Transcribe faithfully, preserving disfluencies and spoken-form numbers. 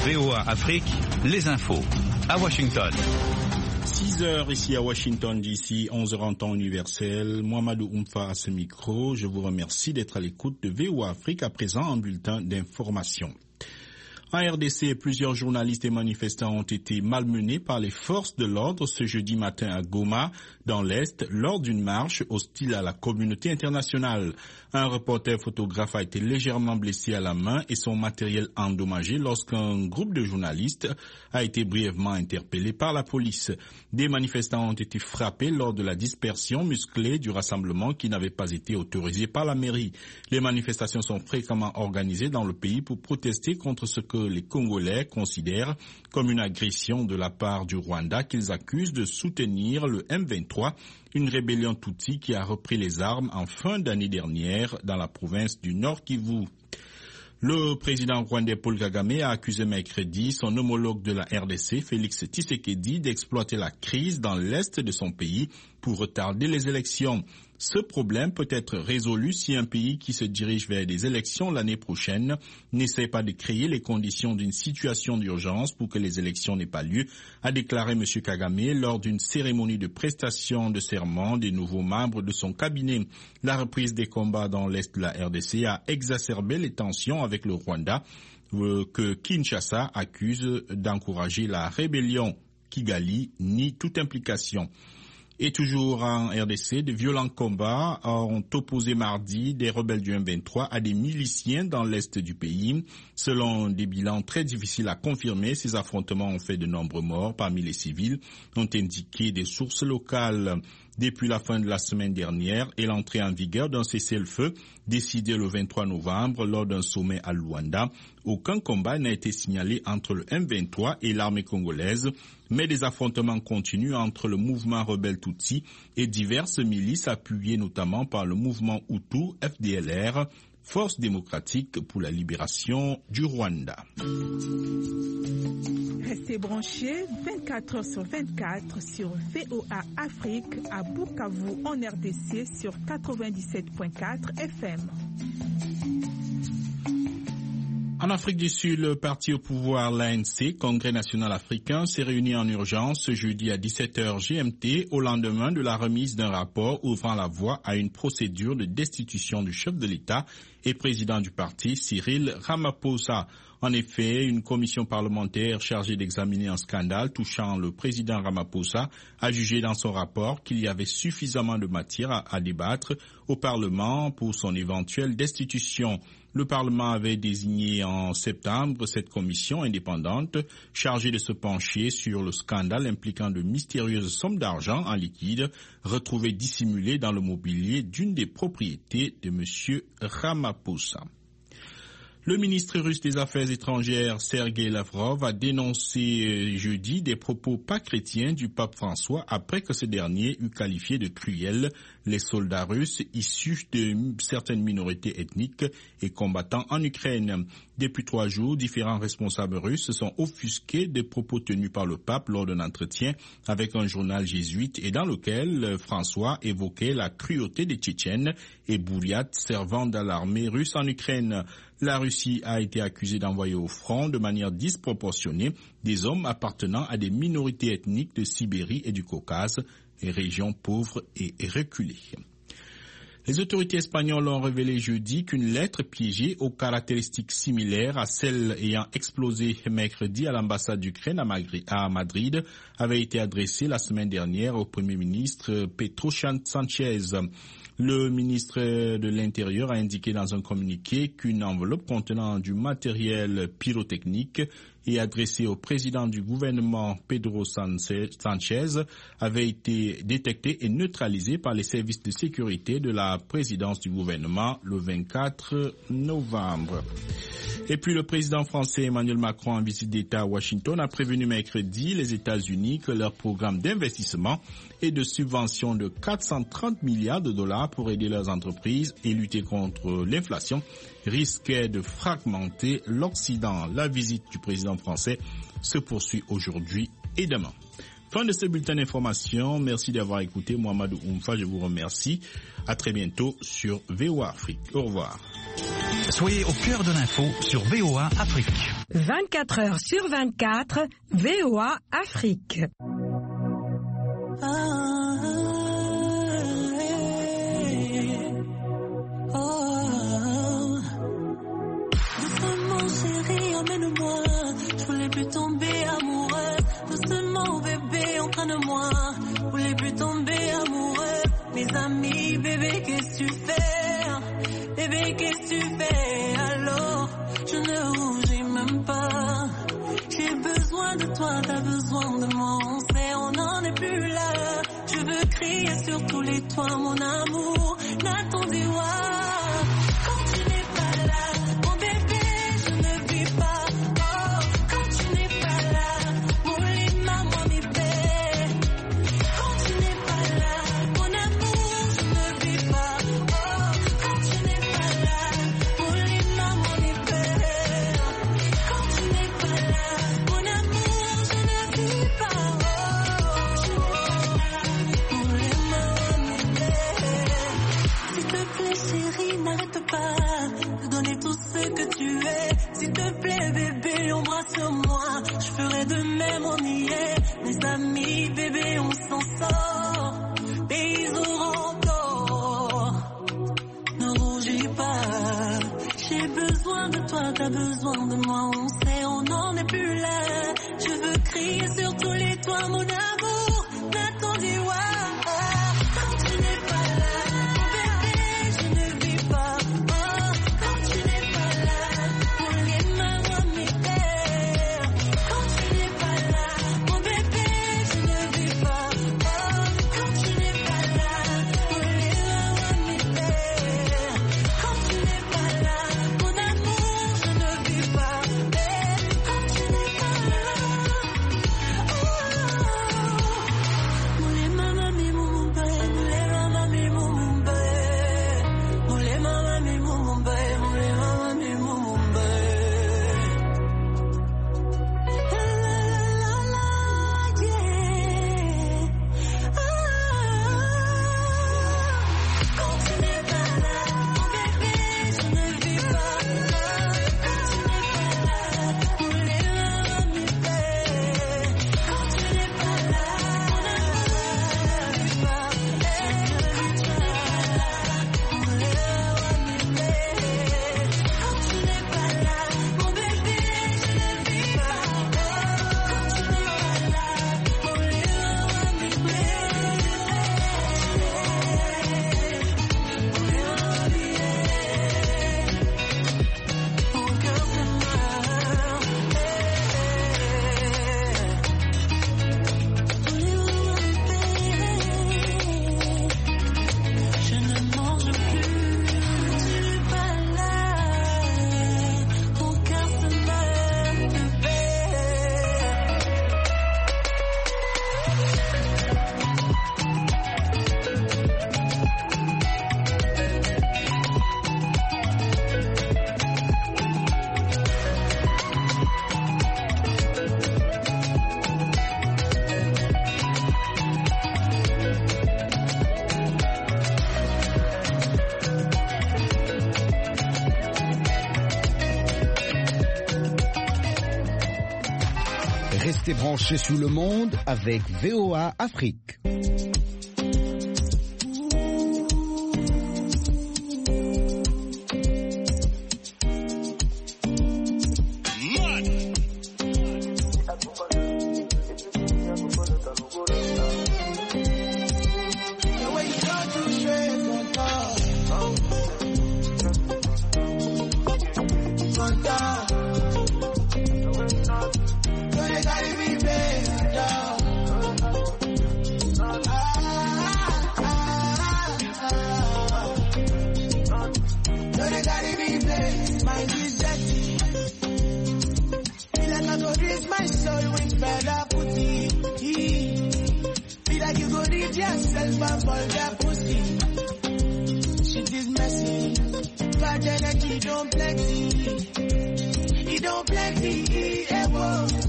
V O A Afrique, les infos. À Washington. six heures ici à Washington D C, onze heures en temps universel. Mohamedou Oumfa à ce micro. Je vous remercie d'être à l'écoute de V O A Afrique, à présent en bulletin d'information. En R D C, plusieurs journalistes et manifestants ont été malmenés par les forces de l'ordre ce jeudi matin à Goma, dans l'Est, lors d'une marche hostile à la communauté internationale. Un reporter photographe a été légèrement blessé à la main et son matériel endommagé lorsqu'un groupe de journalistes a été brièvement interpellé par la police. Des manifestants ont été frappés lors de la dispersion musclée du rassemblement qui n'avait pas été autorisé par la mairie. Les manifestations sont fréquemment organisées dans le pays pour protester contre ce que les Congolais considèrent comme une agression de la part du Rwanda qu'ils accusent de soutenir le M vingt-trois, une rébellion Tutsi qui a repris les armes en fin d'année dernière dans la province du Nord Kivu. Le président rwandais Paul Kagame a accusé mercredi son homologue de la R D C, Félix Tshisekedi, d'exploiter la crise dans l'est de son pays pour retarder les élections. Ce problème peut être résolu si un pays qui se dirige vers des élections l'année prochaine n'essaie pas de créer les conditions d'une situation d'urgence pour que les élections n'aient pas lieu, a déclaré M. Kagame lors d'une cérémonie de prestation de serment des nouveaux membres de son cabinet. La reprise des combats dans l'est de la R D C a exacerbé les tensions avec le Rwanda, euh, que Kinshasa accuse d'encourager la rébellion. Kigali nie toute implication. Et toujours en R D C, de violents combats ont opposé mardi des rebelles du M vingt-trois à des miliciens dans l'est du pays. Selon des bilans très difficiles à confirmer, ces affrontements ont fait de nombreux morts parmi les civils, ont indiqué des sources locales. Depuis la fin de la semaine dernière et l'entrée en vigueur d'un cessez-le-feu décidé le vingt-trois novembre lors d'un sommet à Luanda, aucun combat n'a été signalé entre le M vingt-trois et l'armée congolaise, mais des affrontements continuent entre le mouvement rebelle Tutsi et diverses milices appuyées notamment par le mouvement Hutu F D L R, Force démocratique pour la libération du Rwanda. Restez branchés vingt-quatre heures sur vingt-quatre sur V O A Afrique à Bukavu en R D C sur quatre-vingt-dix-sept virgule quatre F M. En Afrique du Sud, le parti au pouvoir, l'A N C, Congrès national africain, s'est réuni en urgence ce jeudi à dix-sept heures G M T au lendemain de la remise d'un rapport ouvrant la voie à une procédure de destitution du chef de l'État et président du parti, Cyril Ramaphosa. En effet, une commission parlementaire chargée d'examiner un scandale touchant le président Ramaphosa a jugé dans son rapport qu'il y avait suffisamment de matière à, à débattre au Parlement pour son éventuelle destitution. Le Parlement avait désigné en septembre cette commission indépendante chargée de se pencher sur le scandale impliquant de mystérieuses sommes d'argent en liquide retrouvées dissimulées dans le mobilier d'une des propriétés de M. Ramaphosa. Le ministre russe des Affaires étrangères, Sergei Lavrov, a dénoncé jeudi des propos pas chrétiens du pape François après que ce dernier eut qualifié de cruels les soldats russes issus de certaines minorités ethniques et combattant en Ukraine. Depuis trois jours, différents responsables russes se sont offusqués des propos tenus par le pape lors d'un entretien avec un journal jésuite et dans lequel François évoquait la cruauté des Tchétchènes et Bouriates servant dans l'armée russe en Ukraine. La Russie a été accusée d'envoyer au front de manière disproportionnée des hommes appartenant à des minorités ethniques de Sibérie et du Caucase, et régions pauvres et reculées. Les autorités espagnoles ont révélé jeudi qu'une lettre piégée aux caractéristiques similaires à celle ayant explosé mercredi à l'ambassade d'Ukraine à Madrid avait été adressée la semaine dernière au Premier ministre Pedro Sánchez. Le ministre de l'Intérieur a indiqué dans un communiqué qu'une enveloppe contenant du matériel pyrotechnique et adressée au président du gouvernement Pedro Sánchez avait été détectée et neutralisée par les services de sécurité de la présidence du gouvernement le vingt-quatre novembre. Et puis le président français Emmanuel Macron en visite d'État à Washington a prévenu mercredi les États-Unis que leur programme d'investissement et de subvention de quatre cent trente milliards de dollars pour aider leurs entreprises et lutter contre l'inflation risquait de fragmenter l'Occident. La visite du président français se poursuit aujourd'hui et demain. Fin de ce bulletin d'information. Merci d'avoir écouté. Mohamedou Oumfa, je vous remercie. À très bientôt sur V O A Afrique. Au revoir. Soyez au cœur de l'info sur V O A Afrique. vingt-quatre heures sur vingt-quatre, V O A Afrique. Doucement chérie, emmène-moi. Je voulais plus tomber amoureuse. Doucement bébé, entraîne-moi. Je voulais plus tomber amoureuse. Mes amis, bébé, qu'est-ce que tu fais? Bébé, qu'est-ce que tu fais? Alors, je ne rougis même pas. J'ai besoin de toi, t'as besoin de moi. On sait, on n'en est plus là. Je veux crier sur tous les toits, mon amour. N'attendez voir. Quand tu n'es pas là, mon bébé, je ne vis pas. Oh, quand tu n'es pas là, mon lit, maman, mi père. Quand tu n'es pas là, mon amour, je ne vis pas. Oh, quand tu n'es pas là, mon lit, maman, mi père. Quand tu n'es pas là, mon amour, je ne vis pas. Oh, mon lit, maman, mi père. S'il te plaît, chérie, n'arrête pas de donner tout ce que tu es. S'il te plaît, bébé, embrasse-moi. Je ferai de même, on y est. Mes amis, bébé, on s'en sort. Et ils auront tort. Ne rougis pas. J'ai besoin de toi, t'as besoin de moi. On sait, on n'en est plus là. Je veux crier sur tous les toits, mon amour. N'attendez voir. Quand tu n'es pas là, mon bébé, je ne vis pas. Oh, quand tu n'es pas là, pour les mamans, mes pères. Quand tu n'es pas là, mon bébé, je ne vis pas. Oh, quand tu n'es pas là, pour les mamans, mes pères. Quand tu n'es pas là, mon amour, je ne vis pas. Eh, quand tu n'es pas là, oh, moulé maman mi mumbe, moulé maman mi mumbe, moulé maman mi mumbe, moulé maman mi mumbe. La la la yeah. Ah, quand tu n'es pas là, mon bébé, je ne vis pas. Quand tu n'es pas là, moulé maman mi père. Quand tu n'es pas là, mon amour, je ne vis pas. Eh, je ne vis pas. Moulé maman mi père. Quand tu n'es pas là, mon bébé, je ne vis pas. Quand tu n'es pas là, moulé maman mi père. Moulé maman mi père. Mon cœur se meurt. Moulé maman mi père. Je ne mange plus, tu n'es pas là. Mon cœur se meurt de paix. Restez branchés sur le monde avec V O A Afrique. Energy don't plenty, it don't plenty, eh, whoa.